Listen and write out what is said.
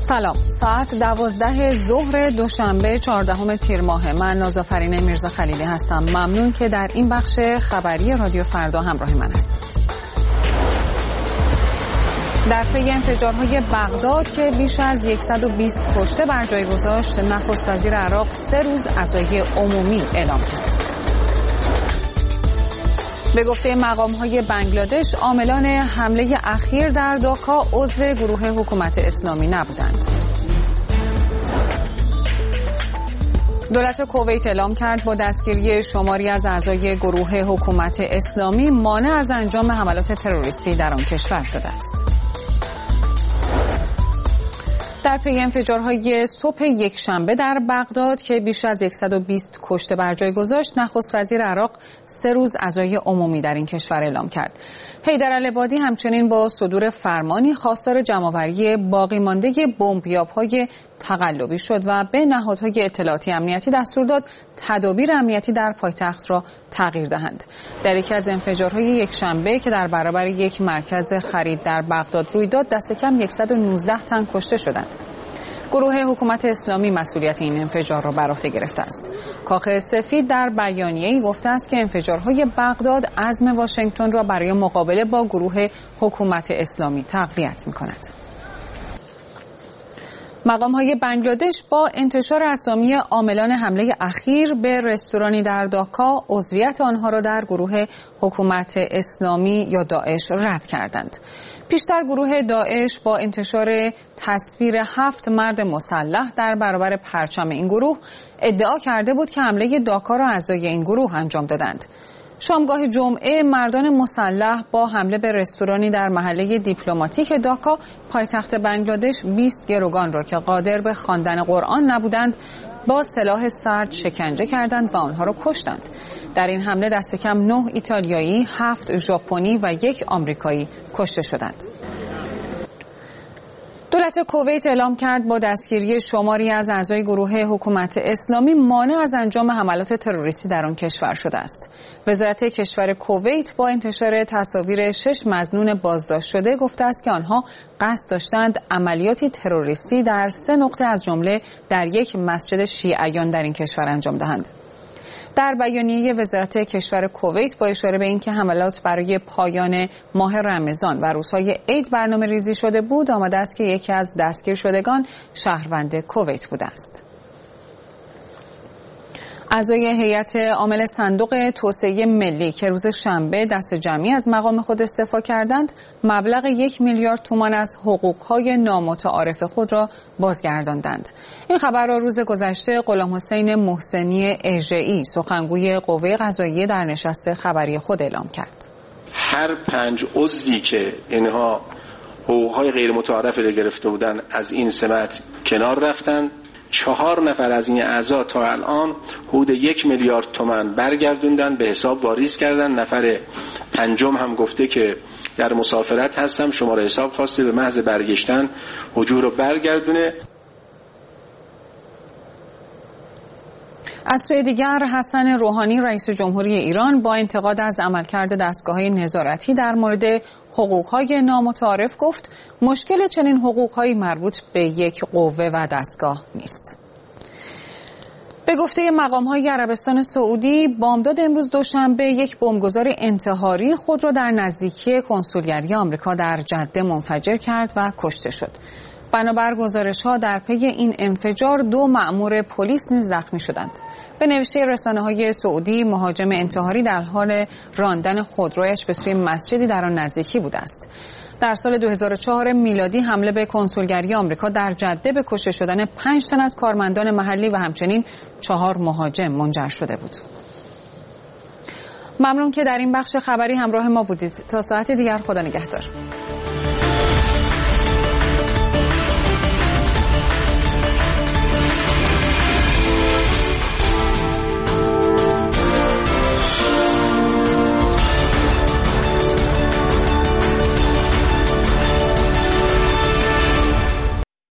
سلام، ساعت 12 ظهر دوشنبه 14 تیر ماه. من نازافرین میرزا خلیلی هستم. ممنون که در این بخش خبری رادیو فردا همراه من هستید. در پی انفجارهای بغداد که بیش از 120 کشته بر جای گذاشت، نخست وزیر عراق 3 روز عزای عمومی اعلام کرد. به گفته مقام‌های بنگلادش، عاملان حمله اخیر در داکا عضو گروه حکومت اسلامی نبودند. دولت کویت اعلام کرد با دستگیری شماری از اعضای گروه حکومت اسلامی مانع از انجام حملات تروریستی در آن کشور شده است. در پی انفجارهای صبح یکشنبه در بغداد که بیش از 120 کشته بر جای گذاشت، نخست وزیر عراق 3 روز عزای عمومی در این کشور اعلام کرد. حیدرالعبادی همچنین با صدور فرمانی خواستار جمع‌آوری باقی مانده بمبیاب‌های تقلبی شد و به نهادهای اطلاعاتی امنیتی دستور داد تدابیر امنیتی در پایتخت را تغییر دهند. در یکی از انفجارهای یکشنبه که در برابر یک مرکز خرید در بغداد روی داد، دست کم 119 تن کشته شدند. گروه حکومت اسلامی مسئولیت این انفجار را بر عهده گرفته است. کاخ سفید در بیانیه‌ای گفته است که انفجارهای بغداد عزم واشنگتن را برای مقابله با گروه حکومت اسلامی تقویت می‌کند. مقام‌های بنگلادش با انتشار اسامی عاملان حمله اخیر به رستورانی در داکا، عضویت آنها را در گروه حکومت اسلامی یا داعش رد کردند. پیشتر گروه داعش با انتشار تصویر 7 مرد مسلح در برابر پرچم این گروه ادعا کرده بود که حمله داکا را اعضای این گروه انجام دادند. شامگاه جمعه مردان مسلح با حمله به رستورانی در محله دیپلماتیک داکا پایتخت بنگلادش 20 گروگان را که قادر به خواندن قرآن نبودند با سلاح سرد شکنجه کردند و آنها را کشتند. در این حمله دست کم 9 ایتالیایی، 7 ژاپنی و 1 آمریکایی کشته شدند. دولت کویت اعلام کرد با دستگیری شماری از اعضای گروه حکومت اسلامی مانع از انجام حملات تروریستی در آن کشور شده است. وزارت کشور کویت با انتشار تصاویر 6 مظنون بازداشت شده گفته است که آنها قصد داشتند عملیاتی تروریستی در 3 نقطه از جمله در یک مسجد شیعیان در این کشور انجام دهند. در بیانیه وزارت کشور کویت با اشاره به اینکه حملات برای پایان ماه رمضان و روزهای عید برنامه‌ریزی شده بود، آمده است که یکی از دستگیر شدگان شهروند کویت بوده است. اعضای هیئت عامل صندوق توسعه ملی که روز شنبه دست جمعی از مقام خود استعفا کردند، مبلغ 1 میلیارد تومان از حقوق‌های نامتعارف خود را بازگرداندند. این خبر را روز گذشته غلام حسین محسنی اژه‌ای، سخنگوی قوه قضاییه، در نشست خبری خود اعلام کرد. هر 5 عضوی که اینها حقوق‌های غیر متعارف را گرفته بودند از این سمت کنار رفتند. 4 نفر از این اعضا تا الان حدود 1 میلیارد تومان برگردوندن، به حساب واریز کردن. نفر 5 هم گفته که در مسافرت هستم، شماره حساب خواسته، به محض برگشتن حجور رو برگردونه. از سوی دیگر حسن روحانی رئیس جمهوری ایران با انتقاد از عملکرد دستگاه‌های نظارتی در مورد حقوق‌های نامتعارف گفت مشکل چنین حقوق‌هایی مربوط به یک قوه و دستگاه نیست. به گفته مقام‌های عربستان سعودی، بامداد امروز دوشنبه یک بمبگذار انتحاری خود را در نزدیکی کنسولگری آمریکا در جده منفجر کرد و کشته شد. بنابر گزارش‌ها در پی این انفجار 2 مأمور پلیس نیز زخمی شدند. به نوشته رسانه‌های سعودی، مهاجم انتحاری در حال راندن خودرویش به سوی مسجدی در آن نزدیکی بوده است. در سال 2004 میلادی حمله به کنسولگری آمریکا در جده به کشته شدن 5 تن از کارمندان محلی و همچنین 4 مهاجم منجر شده بود. ممنون که در این بخش خبری همراه ما بودید. تا ساعت دیگر، خدا نگهدار.